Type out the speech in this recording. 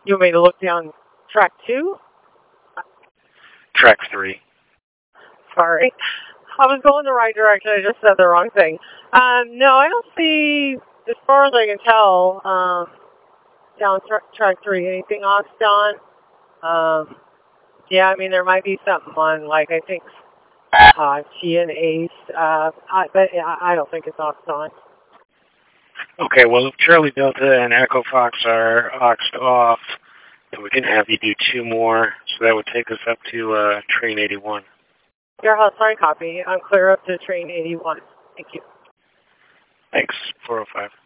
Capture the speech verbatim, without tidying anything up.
You want me to look down track two? Track three. Sorry. I was going the right direction. I just said the wrong thing. Um, no, I don't see, as far as I can tell, um, down tra track three, anything off, Don? Um, yeah, I mean, there might be something on, like, I think, uh, T and Ace, uh, I, but I, I don't think it's off, Don. Okay, well, if Charlie Delta and Echo Fox are oxed off, then we can have you do two more, so that would take us up to uh, train eighty-one. Your house, sorry, copy. I'm clear up to train eighty-one. Thank you. Thanks, four oh five.